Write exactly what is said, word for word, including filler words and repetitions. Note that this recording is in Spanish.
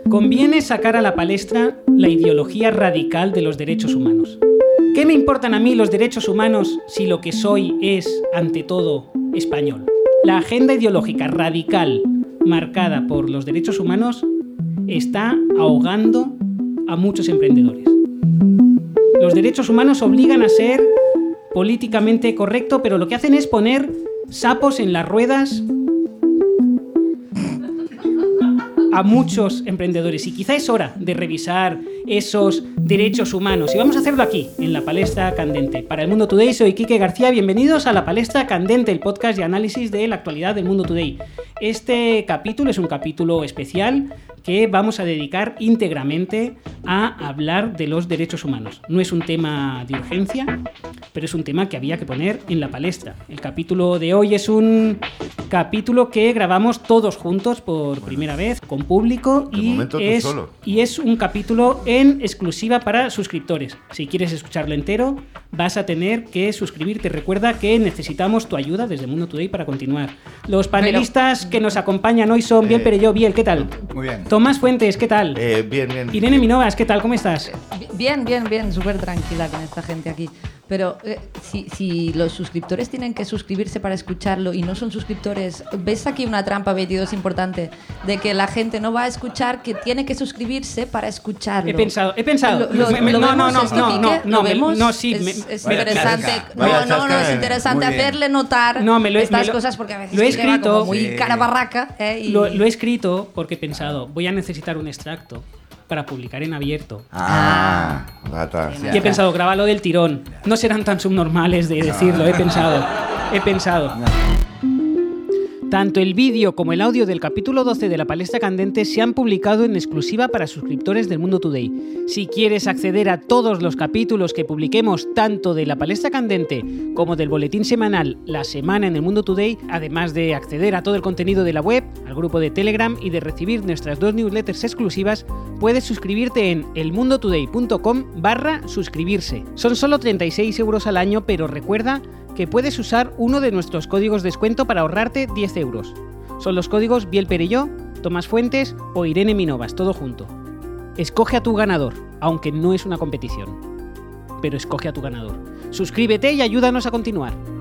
Conviene sacar a la palestra la ideología radical de los derechos humanos. ¿Qué me importan a mí los derechos humanos si lo que soy es, ante todo, español? La agenda ideológica radical marcada por los derechos humanos está ahogando a muchos emprendedores. Los derechos humanos obligan a ser políticamente correcto, pero lo que hacen es poner sapos en las ruedas a muchos emprendedores, y quizá es hora de revisar esos derechos humanos, y vamos a hacerlo aquí, en La Palestra Candente. Para El Mundo Today soy Quique García, bienvenidos a La Palestra Candente, el podcast de análisis de la actualidad del Mundo Today. Este capítulo es un capítulo especial que vamos a dedicar íntegramente a hablar de los derechos humanos. No es un tema de urgencia, pero es un tema que había que poner en la palestra. El capítulo de hoy es un capítulo que grabamos todos juntos por primera vez, con público, y es, y es un capítulo en exclusiva para suscriptores. Si quieres escucharlo entero, vas a tener que suscribirte. Recuerda que necesitamos tu ayuda desde Mundo Today para continuar. Los panelistas que nos acompañan hoy son Biel Perelló. Biel, ¿qué tal? Muy bien. Tomás Fuentes, ¿qué tal? Eh, bien, bien. Irene Minovas, ¿qué tal? ¿Cómo estás? Bien, bien, bien. Súper tranquila con esta gente aquí. Pero eh, si, si los suscriptores tienen que suscribirse para escucharlo y no son suscriptores, ¿ves aquí una trampa, veintidós, importante? De que la gente no va a escuchar, que tiene que suscribirse para escucharlo. He pensado, he pensado. Lo, lo, me, lo no, no, no, este no, no, pique, no, ¿lo me, vemos? no, sí. Es, Me, es vaya interesante. chasca, no, vaya no, no, chasca, es interesante hacerle notar no, me lo, estas me lo, cosas porque a veces lo he se queda escrito, como muy sí. cara barraca. Eh, y... lo, lo he escrito porque he pensado, voy a necesitar un extracto para publicar en abierto. Ah, gata. Y he pensado, grábalo del tirón. No serán tan subnormales de decirlo, he pensado. He pensado. Tanto el vídeo como el audio del capítulo doce de La Palestra Candente se han publicado en exclusiva para suscriptores del Mundo Today. Si quieres acceder a todos los capítulos que publiquemos tanto de La Palestra Candente como del boletín semanal La Semana en el Mundo Today, además de acceder a todo el contenido de la web, al grupo de Telegram y de recibir nuestras dos newsletters exclusivas, puedes suscribirte en elmundotoday.com barra suscribirse. Son solo treinta y seis euros al año, pero recuerda que puedes usar uno de nuestros códigos de descuento para ahorrarte diez euros. Son los códigos Biel Perelló, Tomás Fuentes o Irene Minovas, todo junto. Escoge a tu ganador, aunque no es una competición. Pero escoge a tu ganador. Suscríbete y ayúdanos a continuar.